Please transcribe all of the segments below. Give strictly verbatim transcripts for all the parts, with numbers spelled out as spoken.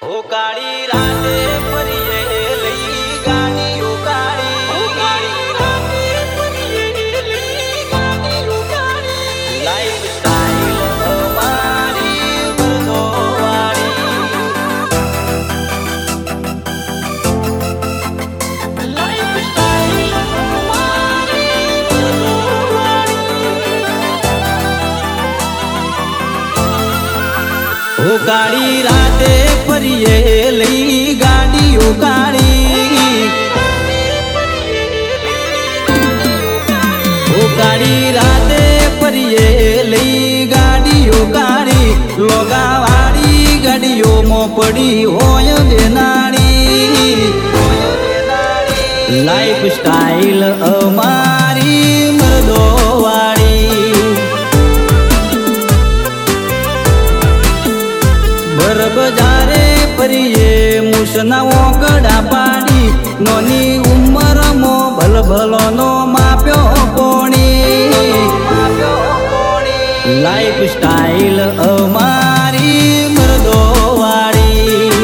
ओ काली राते परिये लई गाड़ी ओ काली ओ काली राते परिये लई गाड़ी ओ काली लाइफ स्टाइल हमारी बरदोवाड़ी लाइफ स्टाइल हमारी बरदोवाड़ी ओ काली राते परिये लई गाड़ी ओ काली ओ काली राते परिये लई गाड़ी ओ काली लोगावाड़ी गाड़ियों में पड़ी होय बेनाड़ी लाइफ स्टाइल हमारी मर्दोवाड़ी बजारे परिये मुसना ओकड़ा पाड़ी नोनी उमर मो भल भलो नो माप्यो कोणी लाइफ स्टाइल हमारी मर्दोवाड़ी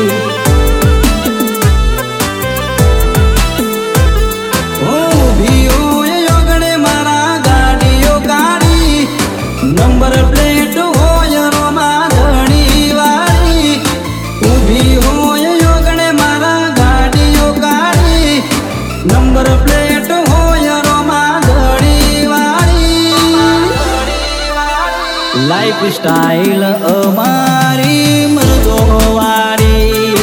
ओ भियो योगड़े मारा गाड़ियो गाड़ी नंबर प्लेट होय रोमा धणी वाली उभी होय योगड़े मारा गाड़ियो गाड़ी नंबर प्लेट होय रोमा धड़ी वाली लाइफ स्टाइल हमारी मर्दोवाड़ी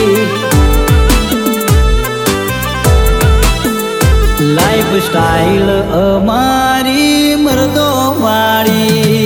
लाइफ स्टाइल हमारी मर्दोवाड़ी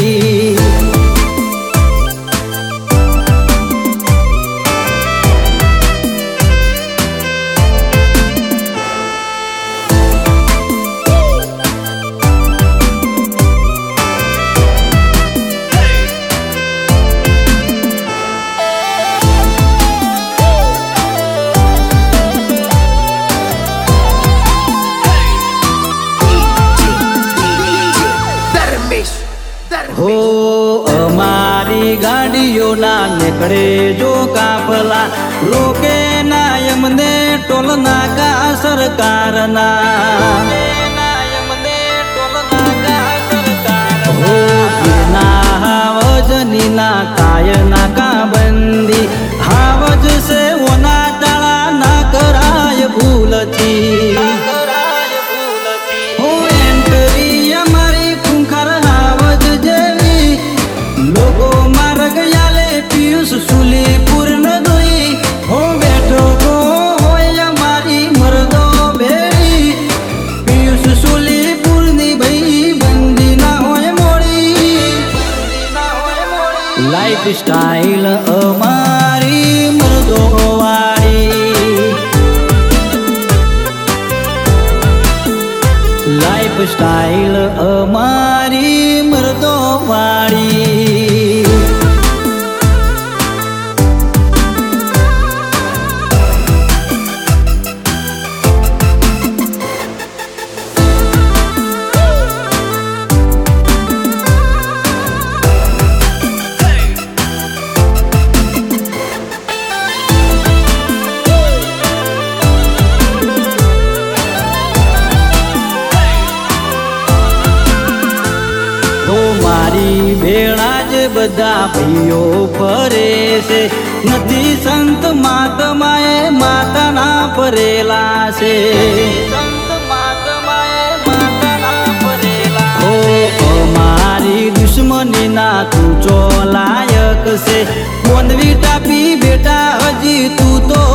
हो अमारी गाड़ियों ना निकड़े जो काफला लोके नायम ने टोलना का सरकार ना हो बिना हावज नीना काय ना का बंदी हावज से वना टाला ना कराय भूलती हो एंट्री हमारी खुंखार हावज जेवी लोगो मार्ग याले पीयूष सुली पूर्ण दोई हो बैठो को होय हमारी मर्दो भेरी पीयूष सुली पूर्णी भई बंदी ना होय मोड़ी लाइफ स्टाइल हमारी मर्दोवाड़ी लाइफ स्टाइल हमारी मर्दोवाड़ी मारी भेड़ा जे बदा भाईओ फरे से नदी संत महात्माए माता ना परेला से संत महात्माए माता ना परेला हो हमारी दुश्मनी ना तू चो लायक से कोंदवी टापी बेटा हजी तू तो